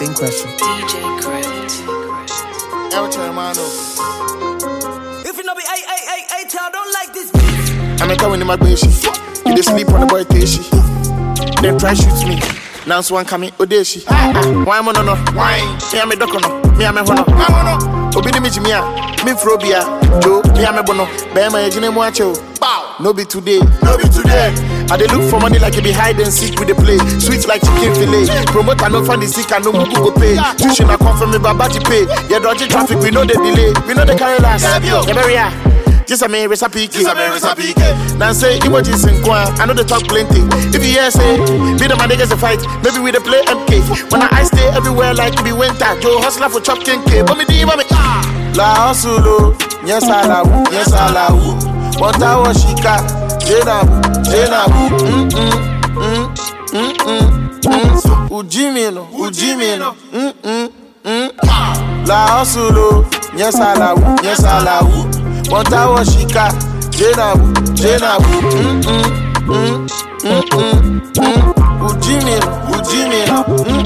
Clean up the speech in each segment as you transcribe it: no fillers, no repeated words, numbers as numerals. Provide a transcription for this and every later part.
Same question. DJ Crypt. If you know be I tell don't like this beat. I'm a going in my baby. You dey sleep on the boy Teshi. Then try shoot me. Now one coming Odeshi. Why am I no? Why? Me am a docono. Me am a hono. Obi me Jimia. Me Frobia. Joe. Me am a bono. Bema ejine mwacho. No be today. No be today. I dey look for money like you be hide and seek with the play. Sweet like chicken fillet. Promoter no find the sick and no mugu go pay. Tuition I come from me babaji pay. Yeah, dodgy traffic we know the delay. We know the carry last. Yeah, just a me recipe. Now say emojis in Kwan. I know they talk plenty. If you hear say me the my niggas a fight, maybe we dey play MK. When I stay everywhere like it be winter. Joe hustler for chop king K. But me di mami La hustle, yes I wu. Monta washika, Jenabu. Ujimino. La hustle, yes I wu. Monta washika, Jenabu. Ujimino.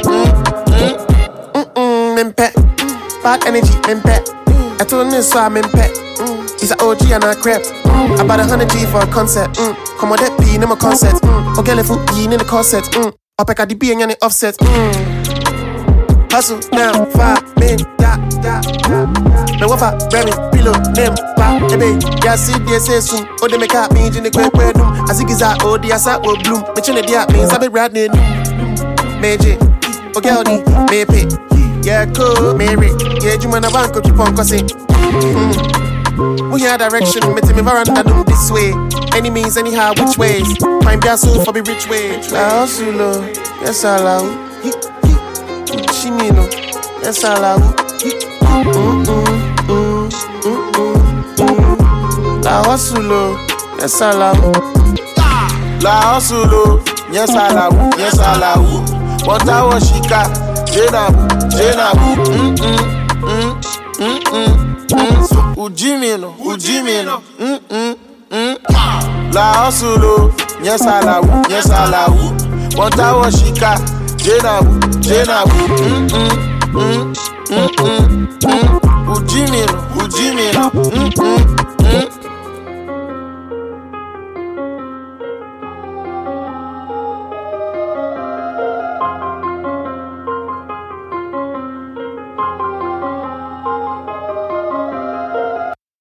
Mimpe, bad energy, mimpe. I told him so I'm impet. He's an OG and I crap. About 100 G for a concert. Come on, that be in my concert. Okay, let's put in the concert. Up at the B and the offset. Hustle now, 5 men, da. Me wafa, Remy, Pilo, name, pa, ebe. Ya see, they say soon. Oh, they make up me in the quick bedroom. As it is out, oh, the asa will bloom. Me chine the means I be riding. Meji, okay, honey, me pay. Yeah, cool, Mary. Yeah, you man a bank, keep on cussing. We have direction, meet me veranda do this way. Any means, anyhow, which ways? Find their soul for the rich way. La hustle, yes I love. Chimino, yes I love. La hustle, yes I love. La hustle, yes I love. Monta washika, Jenabu. Ujimino. La hustle, yes I love. Monta washika, Jenabu. Ujimino.